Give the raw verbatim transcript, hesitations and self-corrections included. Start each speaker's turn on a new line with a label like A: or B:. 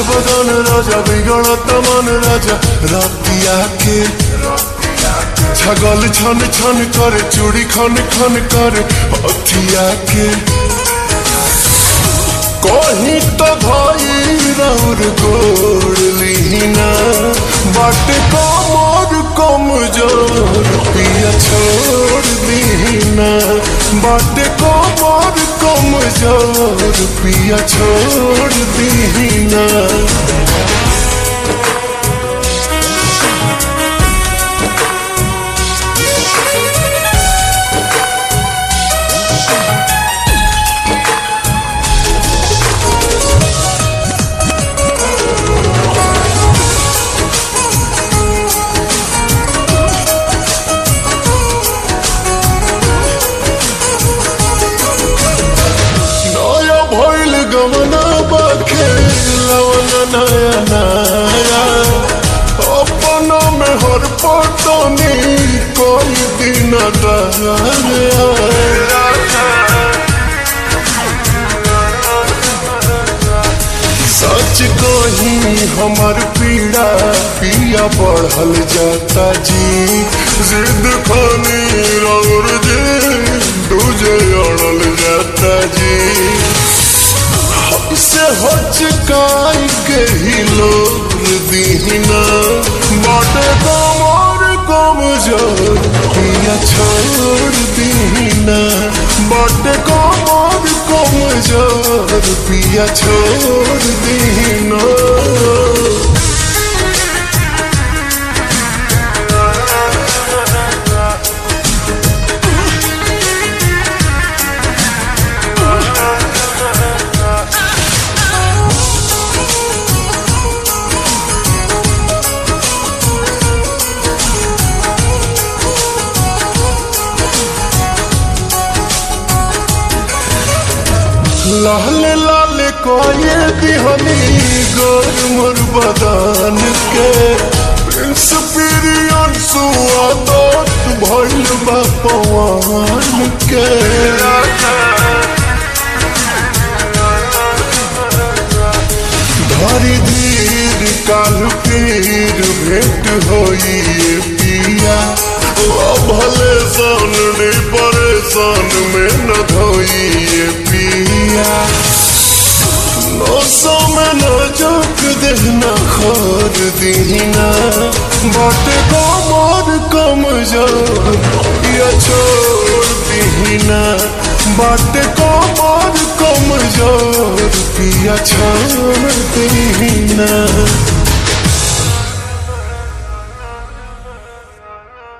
A: बदन राजा बिगड़त मन राजा रातिया के छगल छन छन करे चूड़ी खन खन करे हथिया के कहीं तो भाई राउर गोड़ लीना बाटे कमर कमजोर पिया छोड़ दीना बाटे कमर कमजोर पिया छोड़ दीना गमना बाखे लवना नया नया अपना में हर पटनी कोई दिन दया सच कही हमार पीड़ा पिया बढ़ल जाता जी जिद खानी रौर जी दूजे अड़ल जाता जी से हचकाई के हिलोर दीना बाटे कमर कमजोर पिया छोड़ दीना बाटे कमर कमजोर पिया छोड़ दीना लाल लाल कोये दिहनी गोर मोर बदन के प्रिंस पिरियन सुआदत भइल बा पवन के धरी धीर काल पीर भेंट होई पिया भले सन परेशान में न धोई पिया नौसों में न जोक देना खोर दीना बाटे कमर कमजोर पिया छोड़ दीना बाटे कमर कमजोर पिया छोड़ दीना।